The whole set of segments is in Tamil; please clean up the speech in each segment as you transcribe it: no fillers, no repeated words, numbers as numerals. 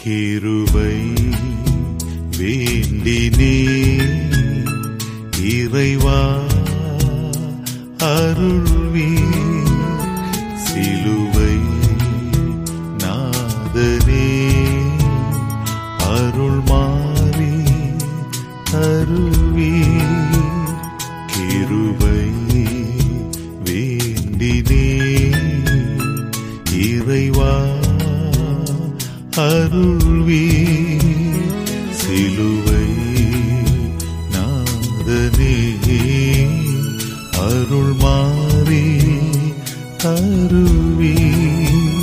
கிருபை வேண்டினே இறைவா அருள்வீர் சிலுவை நாதனே அருள் மாறி தருவீர் கிருபை வேண்டினே இறைவா அருள்வீர் சிலுவை நாதனே அருள் மாறி தருவீர்.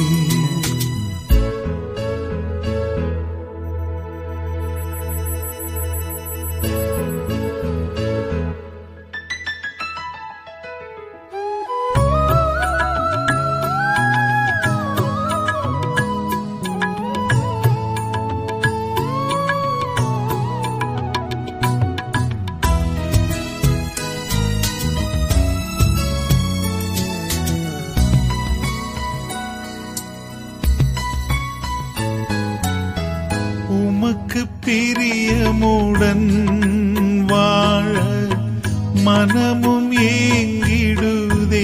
உமக்கு பிரியமுடன் வாழ மனமும் ஏங்கிடுதே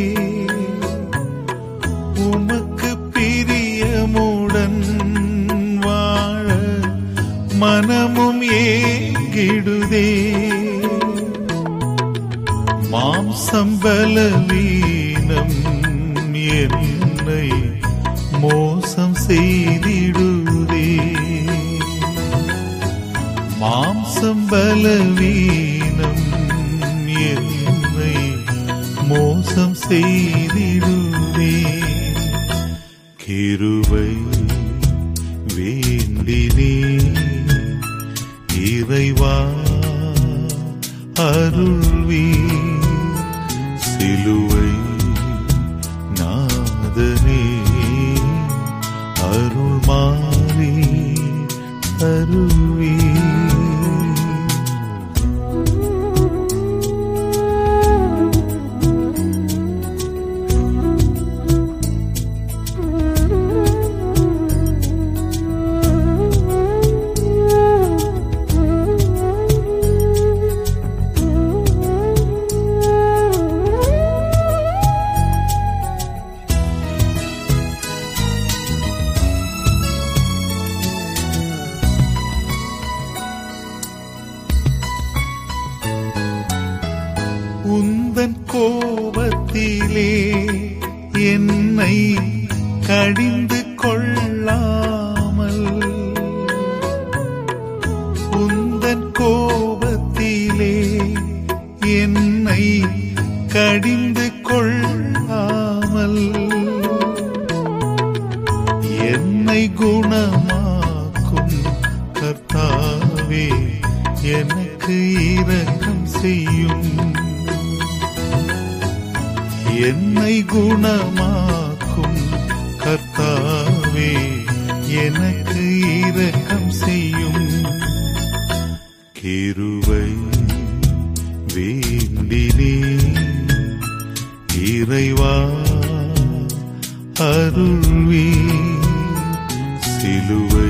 உமக்கு பிரியமுடன் வாழ மனமும் ஏங்கிடுதே மாம்சம் பலவீனம் என்னை மோசம் செய்திடுதே மாம்சம் பலவீனம் என்னை மோசம் செய்திடுதே கிருபை வேண்டினே இறைவா அருள்வீர் சிலுவை நாதனே அருள் மாறி தருவீர். உந்தன் கோபத்திலே என்னை கடிந்து கொள்ளாமல் உந்தன் கோபத்திலே என்னை கடிந்து கொள்ளாமல் என்னை குணமாக்கும் கர்த்தாவே எனக்கு இரக்கம் செய்யும் என்னை குணமாக்கும் கர்த்தாவே எனக்கு இரக்கம் செய்யும் கிருபை வேண்டினே இறைவா அருள்வீர் சிலுவை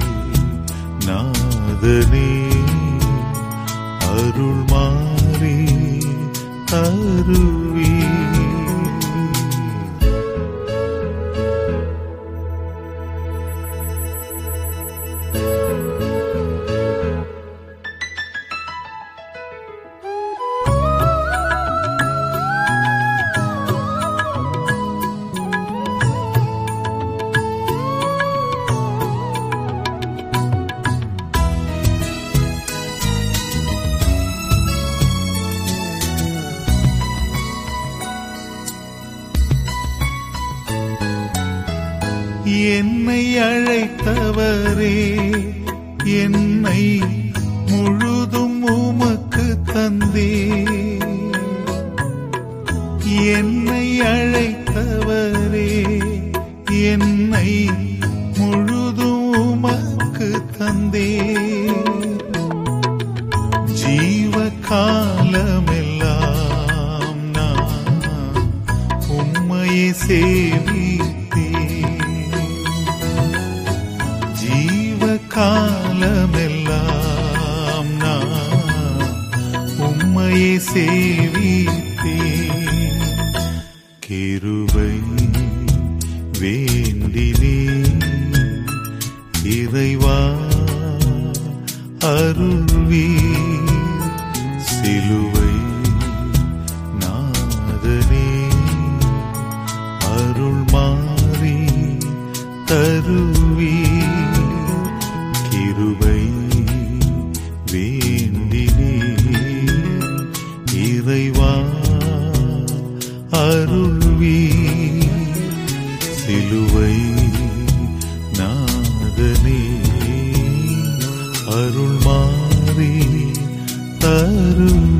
நாதனே அருள் மாறி தருவீர். என்னை அழைத்தவரே என்னை முழுதும் உமக்கு தந்தே என்னை அழைத்தவரே என்னை முழுதும் உமக்கு தந்தே ஜீவ காலமெல்லாம் நான் உம்மையே சேவித்தேன் வருவே